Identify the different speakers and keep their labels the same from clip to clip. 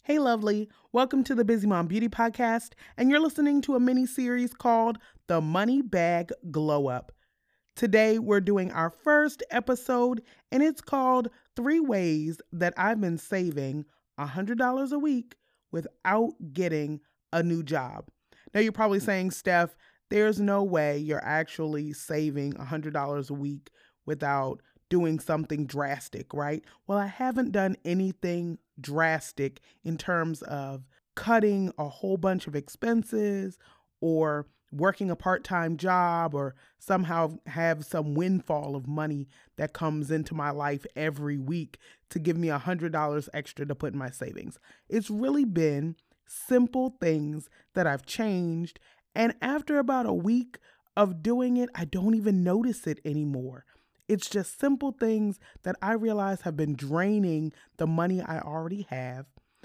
Speaker 1: Hey, lovely. Welcome to the Busy Mom Beauty Podcast, and you're listening to a mini-series called The Money Bag Glow Up. Today, we're doing our first episode, and it's called 3 Ways That I've Been Saving $100 a week Without Getting a New Job. Now, you're probably saying, Steph, there's no way you're actually saving $100 a week without doing something drastic, right? Well, I haven't done anything drastic in terms of cutting a whole bunch of expenses or working a part-time job or somehow have some windfall of money that comes into my life every week to give me $100 extra to put in my savings. It's really been simple things that I've changed, and after about a week of doing it, I don't even notice it anymore. It's just simple things that I realize have been draining the money I already have.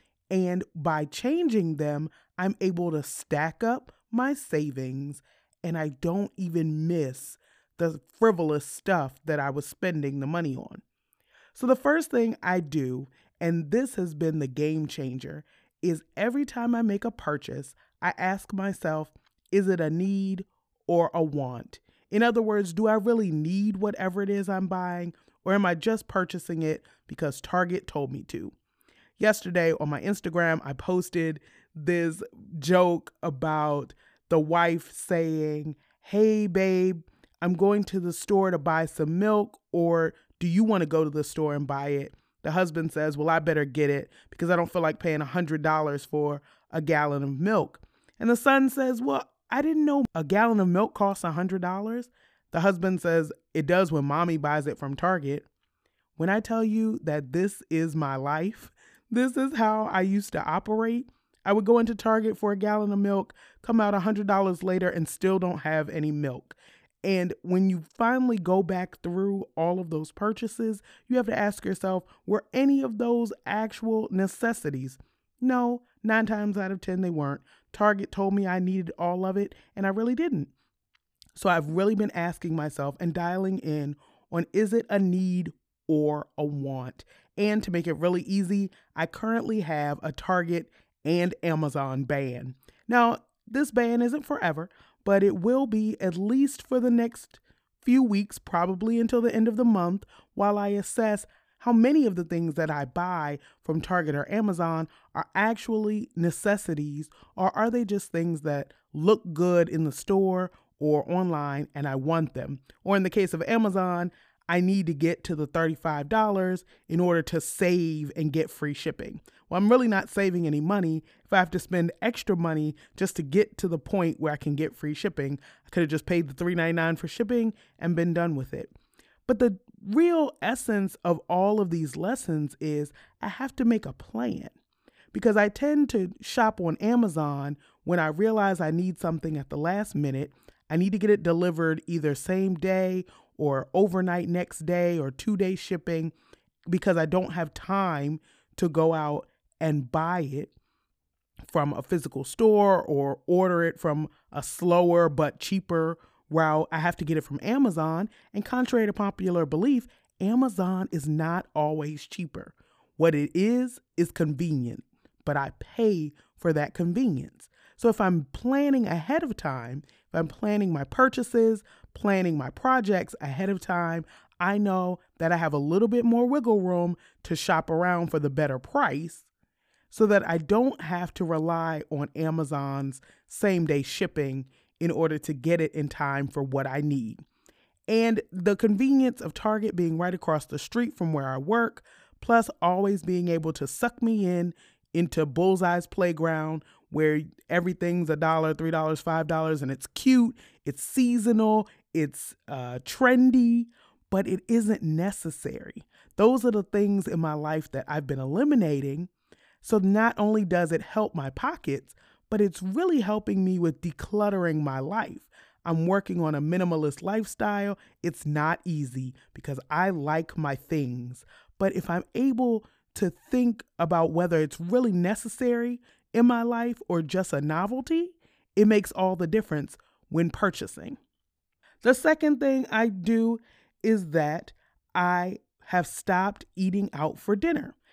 Speaker 1: And by changing them, I'm able to stack up my savings and I don't even miss the frivolous stuff that I was spending the money on. So the first thing I do, and this has been the game changer, is every time I make a purchase, I ask myself, is it a need or a want? In other words, do I really need whatever it is I'm buying, or am I just purchasing it because Target told me to? Yesterday on my Instagram, I posted this joke about the wife saying, "Hey, babe, I'm going to the store to buy some milk, or do you want to go to the store and buy it?" The husband says, "Well, I better get it because I don't feel like paying $100 for a gallon of milk." And the son says, "Well, I didn't know a gallon of milk costs $100. The husband says, "It does when mommy buys it from Target." When I tell you that this is my life, this is how I used to operate. I would go into Target for a gallon of milk, come out $100 later and still don't have any milk. And when you finally go back through all of those purchases, you have to ask yourself, were any of those actual necessities? No, 9 times out of 10 they weren't. Target told me I needed all of it, and I really didn't. So I've really been asking myself and dialing in on, is it a need or a want? And to make it really easy, I currently have a Target and Amazon ban. Now, this ban isn't forever, but it will be at least for the next few weeks, probably until the end of the month, while I assess how many of the things that I buy from Target or Amazon are actually necessities, or are they just things that look good in the store or online and I want them? Or in the case of Amazon, I need to get to the $35 in order to save and get free shipping. Well, I'm really not saving any money. If I have to spend extra money just to get to the point where I can get free shipping, I could have just paid the $3.99 for shipping and been done with it. But the real essence of all of these lessons is I have to make a plan, because I tend to shop on Amazon when I realize I need something at the last minute. I need to get it delivered either same day or overnight next day or 2-day shipping, because I don't have time to go out and buy it from a physical store or order it from a slower but cheaper route. I have to get it from Amazon, and contrary to popular belief, Amazon is not always cheaper. What it is convenient, but I pay for that convenience. So if I'm planning ahead of time, if I'm planning my purchases, planning my projects ahead of time, I know that I have a little bit more wiggle room to shop around for the better price, so that I don't have to rely on Amazon's same-day shipping in order to get it in time for what I need. And the convenience of Target being right across the street from where I work, plus always being able to suck me into Bullseye's Playground, where everything's $1, $3, $5, and it's cute, it's seasonal, it's trendy, but it isn't necessary. Those are the things in my life that I've been eliminating. So not only does it help my pockets, but it's really helping me with decluttering my life. I'm working on a minimalist lifestyle. It's not easy because I like my things. But if I'm able to think about whether it's really necessary in my life or just a novelty, it makes all the difference when purchasing. The second thing I do is that I have stopped eating out for dinner.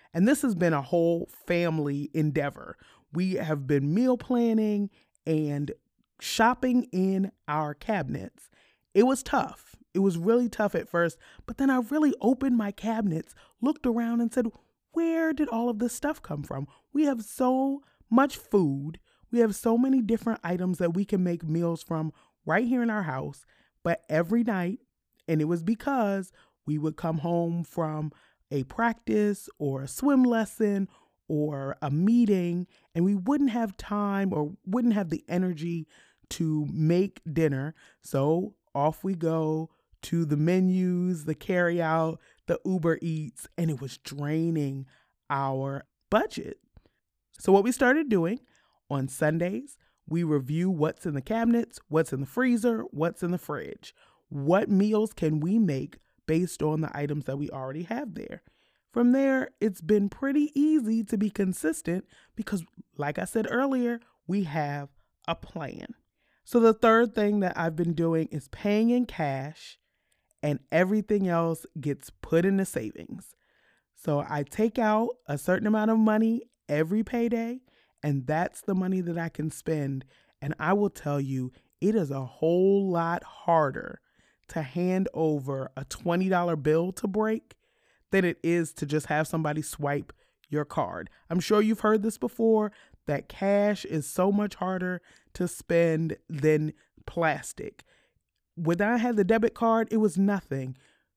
Speaker 1: And this has been a whole family endeavor. We have been meal planning and shopping in our cabinets. It was tough. It was really tough at first, but then I really opened my cabinets, looked around and said, where did all of this stuff come from? We have so much food. We have so many different items that we can make meals from right here in our house. But every night, and it was because we would come home from a practice or a swim lesson or a meeting, and we wouldn't have time or wouldn't have the energy to make dinner. So off we go to the menus, the carry out, the Uber Eats, and it was draining our budget. So what we started doing on Sundays, we review what's in the cabinets, what's in the freezer, what's in the fridge. What meals can we make based on the items that we already have there? From there, it's been pretty easy to be consistent because, like I said earlier, we have a plan. So the third thing that I've been doing is paying in cash, and everything else gets put into savings. So I take out a certain amount of money every payday, and that's the money that I can spend. And I will tell you, it is a whole lot harder to hand over a $20 bill to break than it is to just have somebody swipe your card. I'm sure you've heard this before, that cash is so much harder to spend than plastic. When I had the debit card, it was nothing.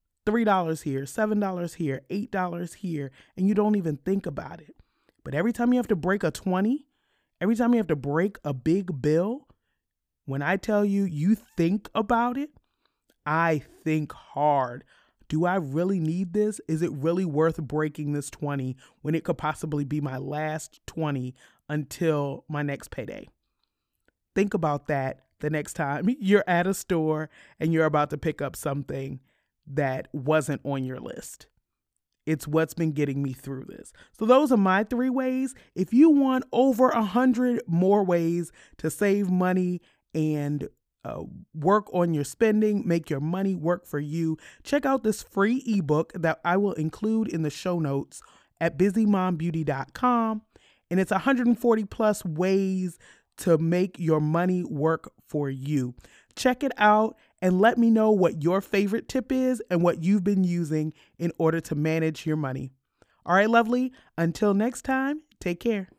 Speaker 1: $3 here, $7 here, $8 here, and you don't even think about it. But every time you have to break a 20, every time you have to break a big bill, when I tell you, you think about it, I think hard. Do I really need this? Is it really worth breaking this 20 when it could possibly be my last 20 until my next payday? Think about that the next time you're at a store and you're about to pick up something that wasn't on your list. It's what's been getting me through this. So those are my 3 ways. If you want over 100 more ways to save money and work on your spending, make your money work for you, check out this free ebook that I will include in the show notes at BusyMomBeauty.com. And it's 140 plus ways to make your money work for you. Check it out and let me know what your favorite tip is and what you've been using in order to manage your money. All right, lovely. Until next time, take care.